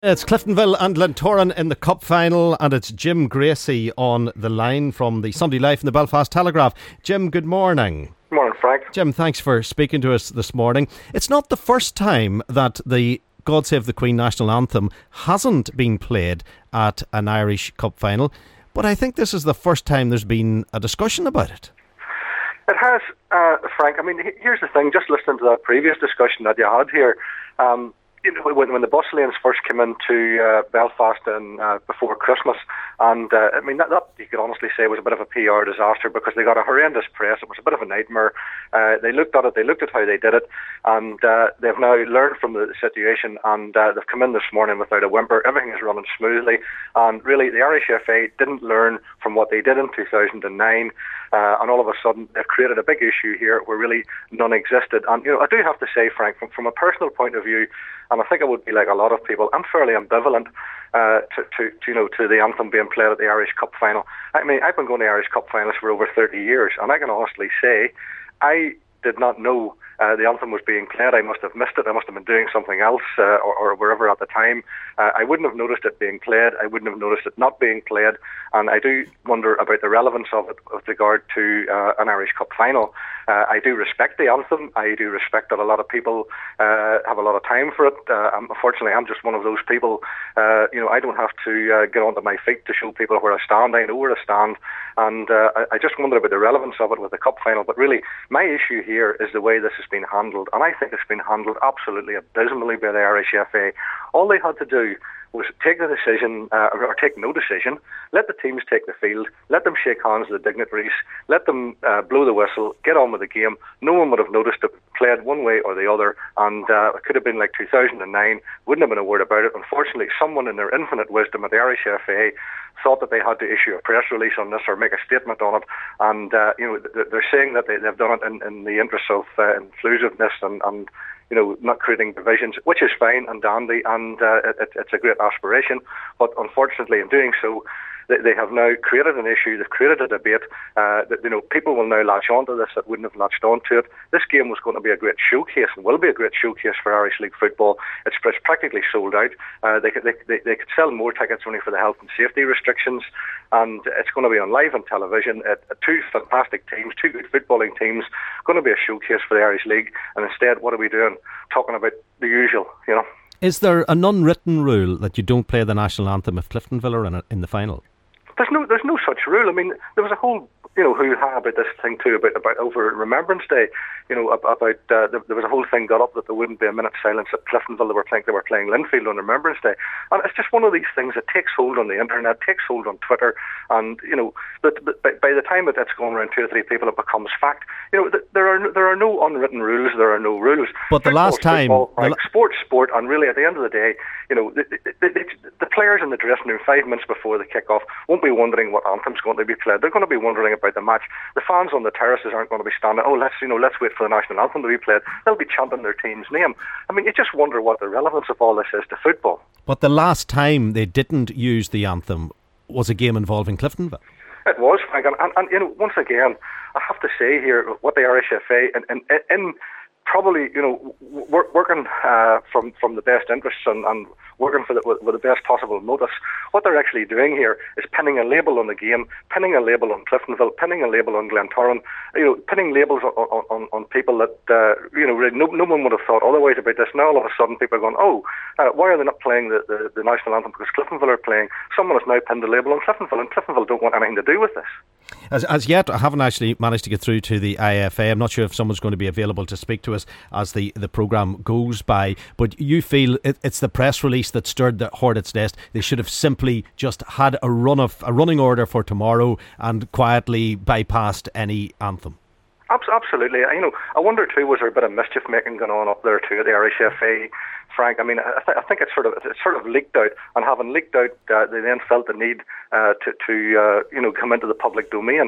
It's Cliftonville and Glentoran in the Cup final, and it's Jim Gracie on the line from the Sunday Life and the Belfast Telegraph. Jim, good morning. Morning, Frank. Jim, thanks for speaking to us this morning. It's not the first time that the God Save the Queen national anthem hasn't been played at an Irish Cup final, but I think this is the first time there's been a discussion about it. It has, Frank. I mean, here's the thing. Just listening to that previous discussion that you had here, when the bus lanes first came into Belfast and before Christmas, and I mean that you could honestly say was a bit of a PR disaster because they got a horrendous press. It was a bit of a nightmare. They looked at it, they looked at how they did it, and they've now learned from the situation, and they've come in this morning without a whimper. Everything is running smoothly, and really the Irish FA didn't learn from what they did in 2009, and all of a sudden they've created a big issue here where really none existed. And I do have to say, Frank, from a personal point of view, and I think I would be like a lot of people, I'm fairly ambivalent to the anthem being played at the Irish Cup final. I mean, I've been going to Irish Cup finals for over 30 years, and I can honestly say I did not know the anthem was being played. I must have missed it. I must have been doing something else or wherever at the time. I wouldn't have noticed it being played. I wouldn't have noticed it not being played. And I do wonder about the relevance of it with regard to an Irish Cup final. I do respect the anthem. I do respect that a lot of people have a lot of time for it. Unfortunately, I'm just one of those people. I don't have to get onto my feet to show people where I stand. I know where I stand. And I just wonder about the relevance of it with the Cup final. But really, my issue here is the way this has been handled. And I think it's been handled absolutely abysmally by the Irish FA. All they had to do was take the decision, or take no decision, let the teams take the field, let them shake hands with the dignitaries, let them blow the whistle, get on with the game. No one would have noticed it played one way or the other, and it could have been like 2009, wouldn't have been a word about it. Unfortunately, someone in their infinite wisdom at the Irish FA thought that they had to issue a press release on this or make a statement on it, and they're saying that they've done it in the interest of inclusiveness and not creating divisions, which is fine and dandy, and it's a great aspiration. But unfortunately, in doing so, they have now created an issue. They've created a debate. People will now latch onto this that wouldn't have latched onto it. This game was going to be a great showcase and will be a great showcase for Irish League football. It's practically sold out. They could sell more tickets only for the health and safety restrictions, and it's going to be on live on television. Two fantastic teams, two good footballing teams, going to be a showcase for the Irish League. And instead, what are we doing? Talking about the usual, Is there an unwritten rule that you don't play the national anthem if Cliftonville are in the final? There's no such rule. I mean, there was a whole hoo-ha about this thing too, about over Remembrance Day. There was a whole thing got up that there wouldn't be a minute's silence at Cliftonville. They were playing Linfield on Remembrance Day, and it's just one of these things that takes hold on the internet, takes hold on Twitter, and by the time it's going around 2 or 3 people, it becomes fact. There are no unwritten rules. There are no rules. But the last time, sport, and really at the end of the day, the players in the dressing room 5 minutes before the kick-off won't be wondering what anthem's going to be played. They're going to be wondering about the match. The fans on the terraces aren't going to be standing, let's wait for the national anthem to be played. They'll be chanting their team's name. I mean, you just wonder what the relevance of all this is to football. But the last time they didn't use the anthem was a game involving Cliftonville. It was, Frank, and once again, I have to say here, what the Irish FA, in probably, working from the best interests and working with the best possible motives. What they're actually doing here is pinning a label on the game, pinning a label on Cliftonville, pinning a label on Glentoran, pinning labels on people that, really no one would have thought otherwise about this. Now all of a sudden people are going, why are they not playing the national anthem? Because Cliftonville are playing. Someone has now pinned a label on Cliftonville, and Cliftonville don't want anything to do with this. As yet, I haven't actually managed to get through to the IFA. I'm not sure if someone's going to be available to speak to us as the programme goes by. But you feel it's the press release that stirred the hornet's nest. They should have simply just had a running order for tomorrow and quietly bypassed any anthem. Absolutely. I wonder too, was there a bit of mischief making going on up there too at the Irish FA, Frank? I mean, I think it's sort of leaked out, and having leaked out, they then felt the need to come into the public domain.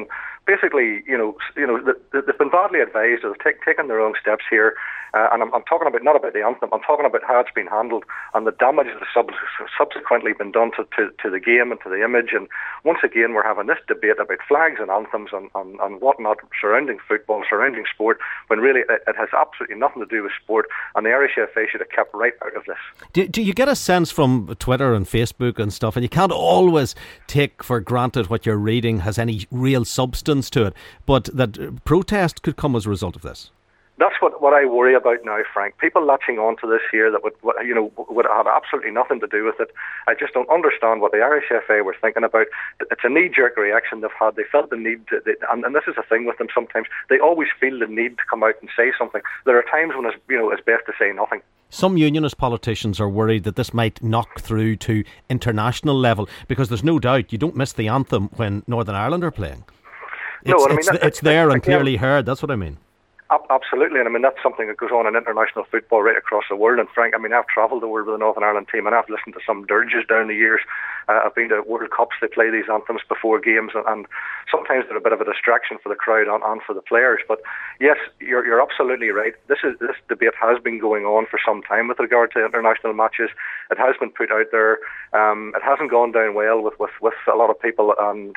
basically, they've been badly advised. They've taken the wrong steps here, and I'm talking about not about the anthem. I'm talking about how it's been handled and the damage that has subsequently been done to the game and to the image. And once again, we're having this debate about flags and anthems and whatnot surrounding football, surrounding sport, when really it has absolutely nothing to do with sport. And the Irish FA should have kept right out of this. Do you get a sense from Twitter and Facebook and stuff, and you can't always take for granted what you're reading has any real substance to it, but that protest could come as a result of this? That's what I worry about now, Frank. People latching on to this here that would have absolutely nothing to do with it. I just don't understand what the Irish FA were thinking about. It's a knee-jerk reaction they've had. They felt the need to, and this is the thing with them sometimes. They always feel the need to come out and say something. There are times when it's best to say nothing. Some unionist politicians are worried that this might knock through to international level, because there's no doubt you don't miss the anthem when Northern Ireland are playing. It's there and clearly heard. That's what I mean. Absolutely, and I mean that's something that goes on in international football right across the world. And Frank, I mean I've travelled the world with the Northern Ireland team, and I've listened to some dirges down the years. I've been to World Cups. They play these anthems before games, and sometimes they're a bit of a distraction for the crowd and for the players. But yes, you're absolutely right. This debate has been going on for some time with regard to international matches. It has been put out there. It hasn't gone down well with a lot of people, and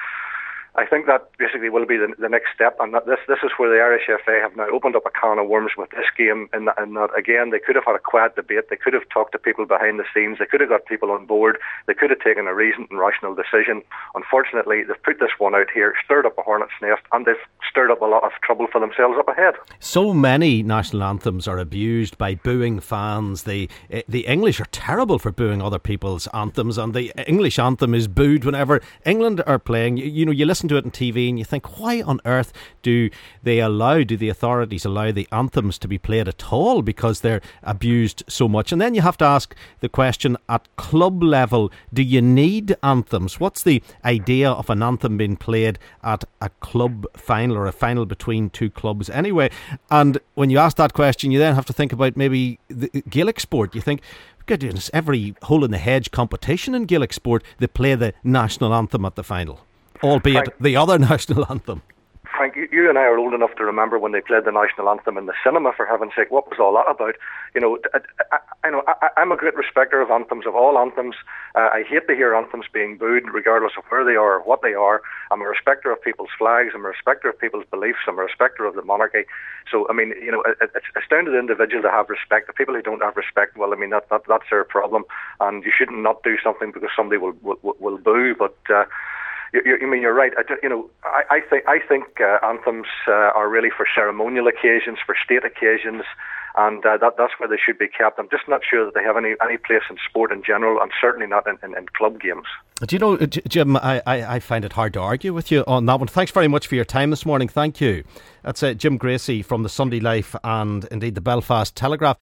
I think that basically will be the next step, and that this is where the Irish FA have now opened up a can of worms with this game. In that again, they could have had a quiet debate. They could have talked to people behind the scenes. They could have got people on board. They could have taken a reasoned and rational decision. Unfortunately, they've put this one out here, stirred up a hornet's nest, and they've stirred up a lot of trouble for themselves up ahead. So many national anthems are abused by booing fans. The English are terrible for booing other people's anthems, and the English anthem is booed whenever England are playing. You listen to it on TV and you think, why on earth do the authorities allow the anthems to be played at all, because they're abused so much? And then you have to ask the question, at club level, do you need anthems? What's the idea of an anthem being played at a club final or a final between two clubs anyway? And when you ask that question, you then have to think about maybe the Gaelic sport. You think, goodness, every hole in the hedge competition in Gaelic sport, they play the national anthem at the final, albeit Frank, the other national anthem. Frank, you and I are old enough to remember when they played the national anthem in the cinema, for heaven's sake. What was all that about? I'm a great respecter of anthems, of all anthems. I hate to hear anthems being booed, regardless of where they are or what they are. I'm a respecter of people's flags. I'm a respecter of people's beliefs. I'm a respecter of the monarchy. So, I mean, it's down to the individual to have respect. The people who don't have respect, well, I mean, that's their problem. And you shouldn't not do something because somebody will boo. But you're right. I think anthems are really for ceremonial occasions, for state occasions, and that's where they should be kept. I'm just not sure that they have any place in sport in general, and certainly not in club games. Do you know, Jim, I find it hard to argue with you on that one. Thanks very much for your time this morning. Thank you. That's Jim Gracie from the Sunday Life and indeed the Belfast Telegraph.